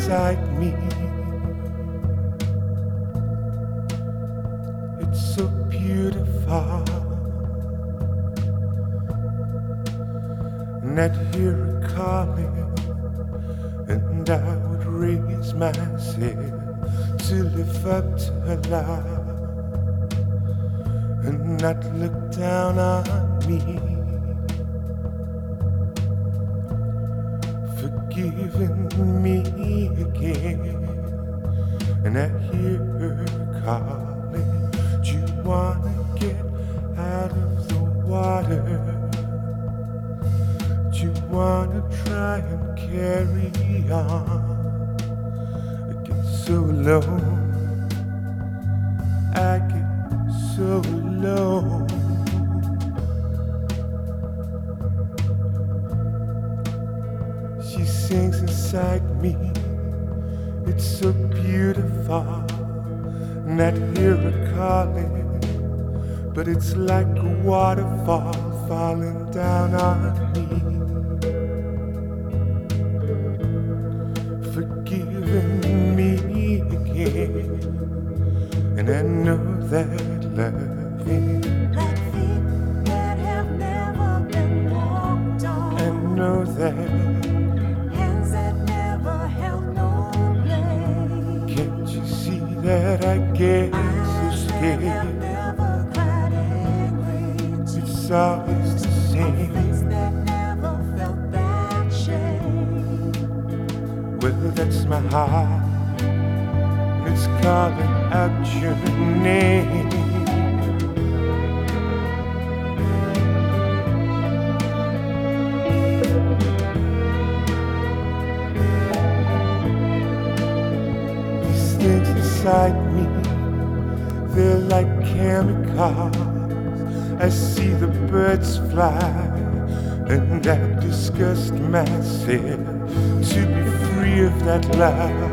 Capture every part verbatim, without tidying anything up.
inside me. It's so beautiful, and I'd hear her calling, and I would raise myself to live up to her love, and not look down on me, forgiving me again. And I hear her calling, do you wanna get out of the water? Do you wanna try and carry on? I get so alone, I get so alone. She sings inside me, it's so beautiful, and I'd hear her calling, but it's like a waterfall falling down on me, forgiving me again. And I know that loving, like feet that have never been walked on, I know that, hands that never held no blade, can't you see that I get so eyes that scared? have never cried angry, It's always the same. face that never felt that shame. Well, that's my heart, and it's calling out your name. These things inside me, they're like chemicals. I see the birds fly, and I disgust myself to be free of that lie.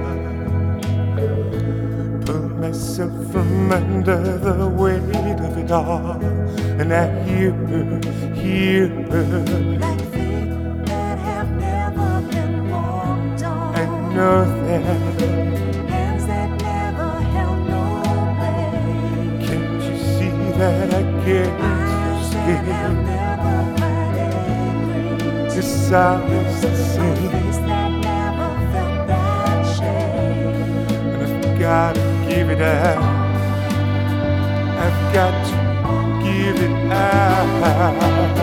Pull myself from under the weight of it all, and I hear her, hear her. Like feet that have never been walked on, I know that, hands that never held no blade, can't you see that I get so eyes that have scared? never cried angry, It's always the same, face that never felt that shame. and I've gotta give it up. I've got to give it up.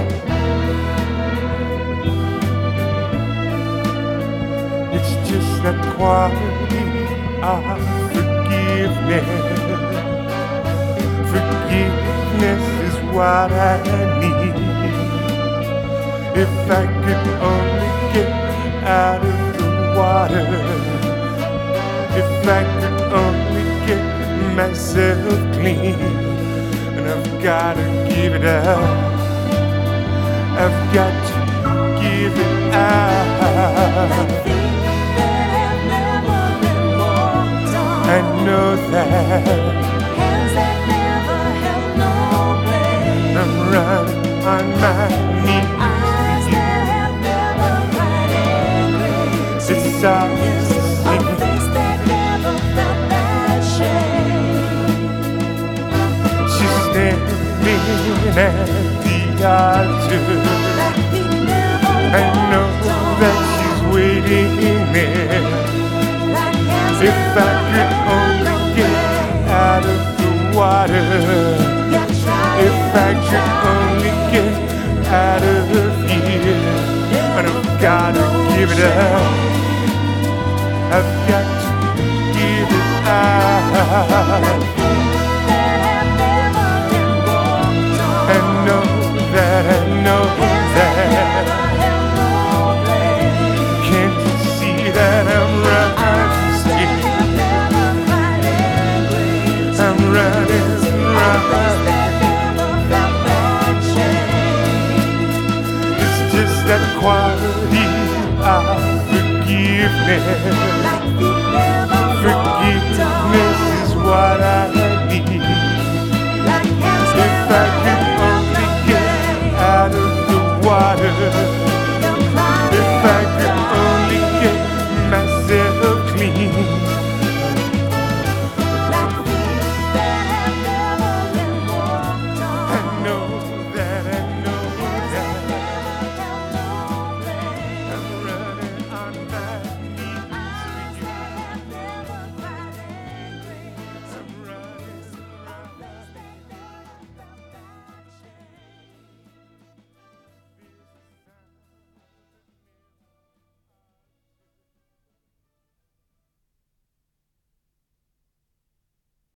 It's just that quality of forgiveness. Forgiveness is what I need. If I could only get out of the water, if I could only get myself clean, and I've gotta give it up. I've got to give it up. Like feet that have never been walked on, I know that hands that never held no blade, I'm running on my knees eyes to you. that have never cried angry, It's always the a same. face that never felt that shame. She's standing at the altar. Like feet never I know walked on, that she's waiting there. like hands If I that could never only held no get blade. out of the water, You tried if I and could tried. only get out of here, and I've gotta give it up. I've got to give it up.